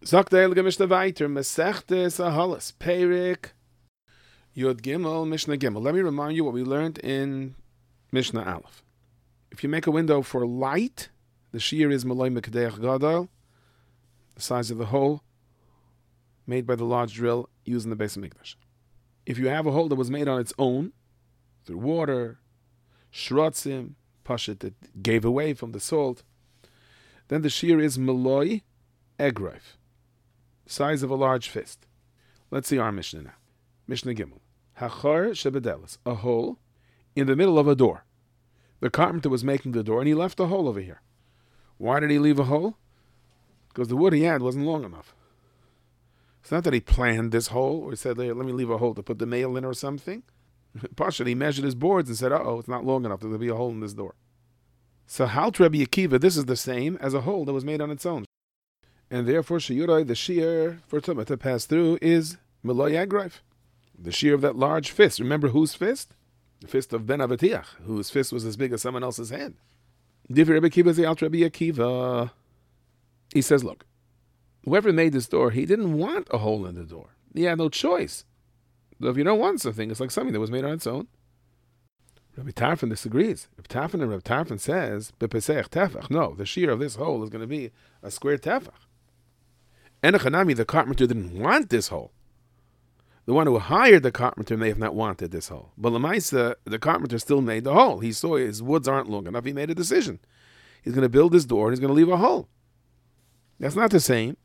Sagt der Heilige Mishnah weiter, Mesechtes Ahalas, Perik, Yud Gimel, Mishnah Gimel. Let me remind you what we learned in Mishnah Aleph. If you make a window for light, the shear is Malay Mekadeach Gadol, the size of the hole made by the large drill used in the Beis HaMikdash. If you have a hole that was made on its own, through water, shrotzim, pashit that gave away from the salt, then the shear is Malay Egrif, size of a large fist. Let's see our Mishnah now. Mishnah Gimel. Hachar shebedelis, a hole in the middle of a door. The carpenter was making the door and he left a hole over here. Why did he leave a hole? Because the wood he had wasn't long enough. It's not that he planned this hole or he said, let me leave a hole to put the nail in or something. Pasha, he measured his boards and said, it's not long enough. There'll be a hole in this door. So Halt Rabbi Akiva, this is the same as a hole that was made on its own. And therefore, Shiyurai, the shear for Tumah to pass through is Meloy Agrif, the shear of that large fist. Remember whose fist? The fist of Ben Avatiach, whose fist was as big as someone else's head. Divrei Rabbi Akiva is the Alt Rabbi Akiva. He says, look, whoever made this door, he didn't want a hole in the door. He had no choice. So if you don't want something, it's like something that was made on its own. Rabbi Tarfon disagrees. Rabbi Tarfon says, Bepesech tefach. No, the shear of this hole is going to be a square tefach. Enochanami, the carpenter didn't want this hole. The one who hired the carpenter may have not wanted this hole. But Lamaisa, the carpenter still made the hole. He saw his woods aren't long enough. He made a decision. He's going to build this door and he's going to leave a hole. That's not the same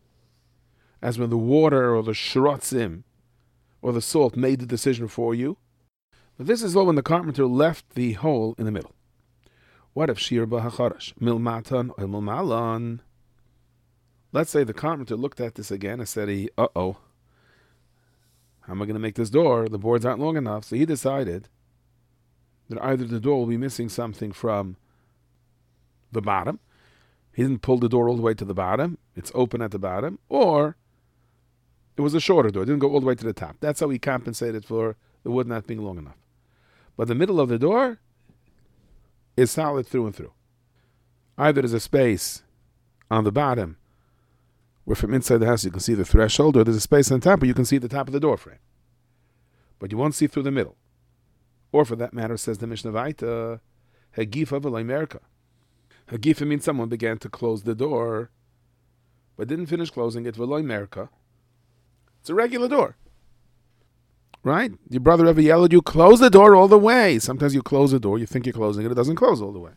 as when the water or the shrotzim or the salt made the decision for you. But this is all when the carpenter left the hole in the middle. What if shir b'hacharash, milmatan or milmalan? Let's say the carpenter looked at this again and said, how am I going to make this door? The boards aren't long enough. So he decided that either the door will be missing something from the bottom. He didn't pull the door all the way to the bottom. It's open at the bottom. Or it was a shorter door. It didn't go all the way to the top. That's how he compensated for the wood not being long enough. But the middle of the door is solid through and through. Either there's a space on the bottom where from inside the house you can see the threshold, or there's a space on top where you can see the top of the door frame. But you won't see through the middle. Or for that matter, says the Mishnah Vaita, Hegifa v'lay merka. Hegifa means someone began to close the door, but didn't finish closing it, v'lay merka. It's a regular door. Right? Your brother ever yelled at you, close the door all the way. Sometimes you close the door, you think you're closing it, it doesn't close all the way.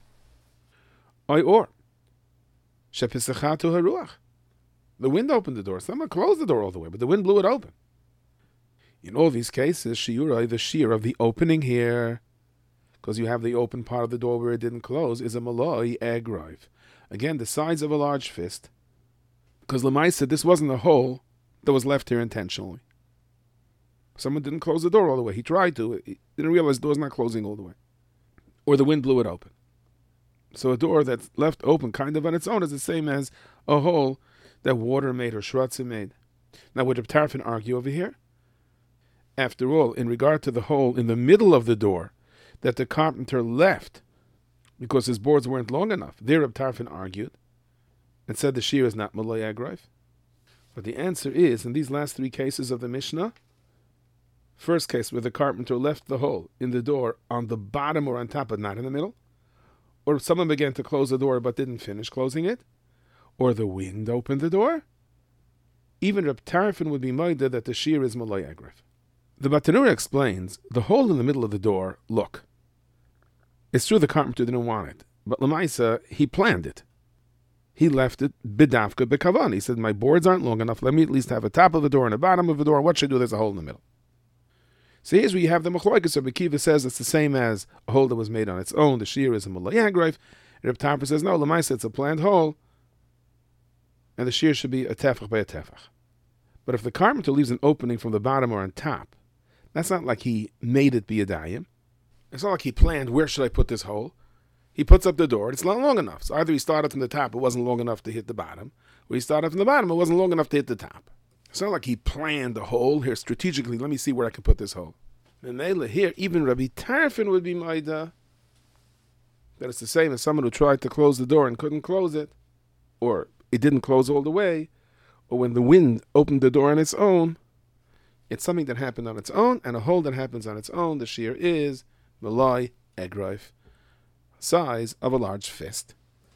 Or, shepisachatu haruach. The wind opened the door. Someone closed the door all the way, but the wind blew it open. In all these cases, shiurai, the shear of the opening here, because you have the open part of the door where it didn't close, is a maloi egraiv. Again, the size of a large fist, because Lamaisa, this wasn't a hole that was left here intentionally. Someone didn't close the door all the way. He tried to. He didn't realize the door's not closing all the way. Or the wind blew it open. So a door that's left open kind of on its own is the same as a hole that water made or shrotzim made. Now, would Reb Tarfon argue over here? After all, in regard to the hole in the middle of the door that the carpenter left because his boards weren't long enough, there Reb Tarfon argued and said the shear is not Malay Agrif. But the answer is, in these last three cases of the Mishnah, first case where the carpenter left the hole in the door on the bottom or on top but not in the middle, or someone began to close the door but didn't finish closing it, or the wind opened the door, even Reb Tarfon would be moided that the shear is Malay Agrif. The Batanura explains, the hole in the middle of the door, look, it's true the carpenter didn't want it, but Lamaisa, he planned it. He left it bidavka bekavan. He said, my boards aren't long enough, let me at least have a top of the door and a bottom of the door. What should I do? There's a hole in the middle. So here's where you have the Machloikas. Rabbi Akiva says it's the same as a hole that was made on its own. The shear is a Malay Agrif. And Reb Tarfon says, no, Lamaisa, it's a planned hole, and the shear should be a tefach by a tefach. But if the carpenter leaves an opening from the bottom or on top, that's not like he made it be a dayim. It's not like he planned, where should I put this hole? He puts up the door, it's not long enough. So either he started from the top, it wasn't long enough to hit the bottom, or he started from the bottom, it wasn't long enough to hit the top. It's not like he planned the hole. Here, strategically, let me see where I can put this hole. And here, even Rabbi Tarfon would be maida that it's the same as someone who tried to close the door and couldn't close it, or it didn't close all the way, or when the wind opened the door on its own, it's something that happened on its own, and a hole that happens on its own, the shear is Malai Egroif, size of a large fist.